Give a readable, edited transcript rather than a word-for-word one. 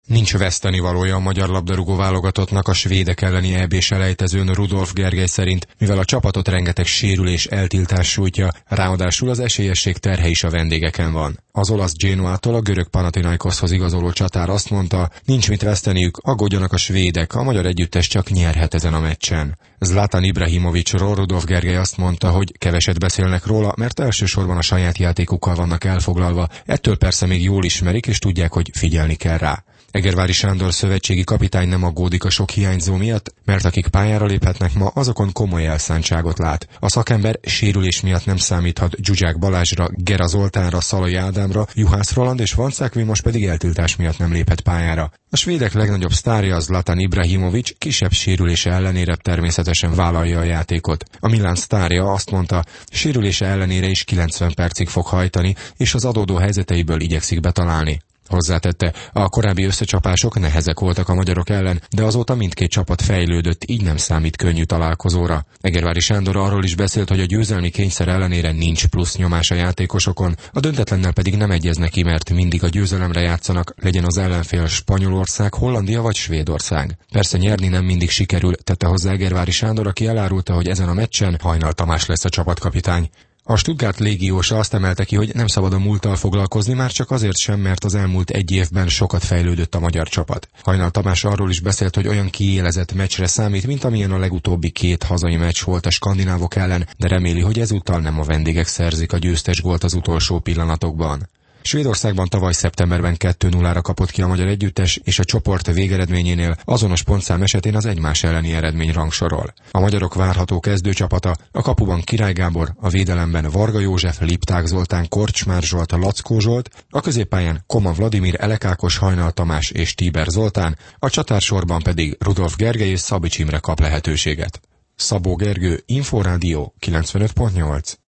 Nincs vesztenivalója a magyar labdarúgó válogatottnak a svédek elleni EB-selejtezőn. Rudolf Gergely szerint, mivel a csapatot rengeteg sérülés, eltiltás sújtja, ráadásul az esélyesség terhe is a vendégeken van. Az olasz Genoától a görög Panathinaikoshoz igazoló csatár azt mondta, nincs mit veszteniük, aggódjanak a svédek, a magyar együttes csak nyerhet ezen a meccsen. Zlatan Ibrahimovicsról Rudolf Gergely azt mondta, hogy keveset beszélnek róla, mert elsősorban a saját játékukkal vannak elfoglalva, ettől persze még jól ismerik és tudják, hogy figyelni kell rá. Egervári Sándor szövetségi kapitány nem aggódik a sok hiányzó miatt, mert akik pályára léphetnek ma, azokon komoly elszántságot lát. A szakember sérülés miatt nem számíthat Zsuzsák Balázsra, Gera Zoltánra, Szalai Ádámra, Juhász Roland és Vancák Vilmos pedig eltiltás miatt nem léphet pályára. A svédek legnagyobb sztárja, Zlatan Ibrahimovics, kisebb sérülése ellenére természetesen vállalja a játékot. A Milán sztárja azt mondta, sérülése ellenére is 90 percig fog hajtani, és az adódó helyzeteiből igyekszik betalálni. Hozzátette, a korábbi összecsapások nehezek voltak a magyarok ellen, de azóta mindkét csapat fejlődött, így nem számít könnyű találkozóra. Egervári Sándor arról is beszélt, hogy a győzelmi kényszer ellenére nincs plusz nyomás a játékosokon, a döntetlennel pedig nem egyeznek ki, mert mindig a győzelemre játszanak, legyen az ellenfél Spanyolország, Hollandia vagy Svédország. Persze nyerni nem mindig sikerül, tette hozzá Egervári Sándor, aki elárulta, hogy ezen a meccsen Hajnal Tamás lesz a csapatkapitány. A Stuttgart légiósa azt emelte ki, hogy nem szabad a múlttal foglalkozni, már csak azért sem, mert az elmúlt egy évben sokat fejlődött a magyar csapat. Hajnal Tamás arról is beszélt, hogy olyan kiélezett meccsre számít, mint amilyen a legutóbbi 2 hazai meccs volt a skandinávok ellen, de reméli, hogy ezúttal nem a vendégek szerzik a győztes gólt az utolsó pillanatokban. Svédországban tavaly szeptemberben 2-0-ra kapott ki a magyar együttes, és a csoport végeredményénél azonos pontszám esetén az egymás elleni eredmény rangsorol. A magyarok várható kezdőcsapata, a kapuban Király Gábor, a védelemben Varga József, Lipták Zoltán, Korcsmár Zsolt, Lackó Zsolt, a középpályán Koma Vladimir, Elekákos, Hajnal Tamás és Tíber Zoltán, a csatársorban pedig Rudolf Gergely és Szabics Imre kap lehetőséget. Szabó Gergő, Inforádió 95.8.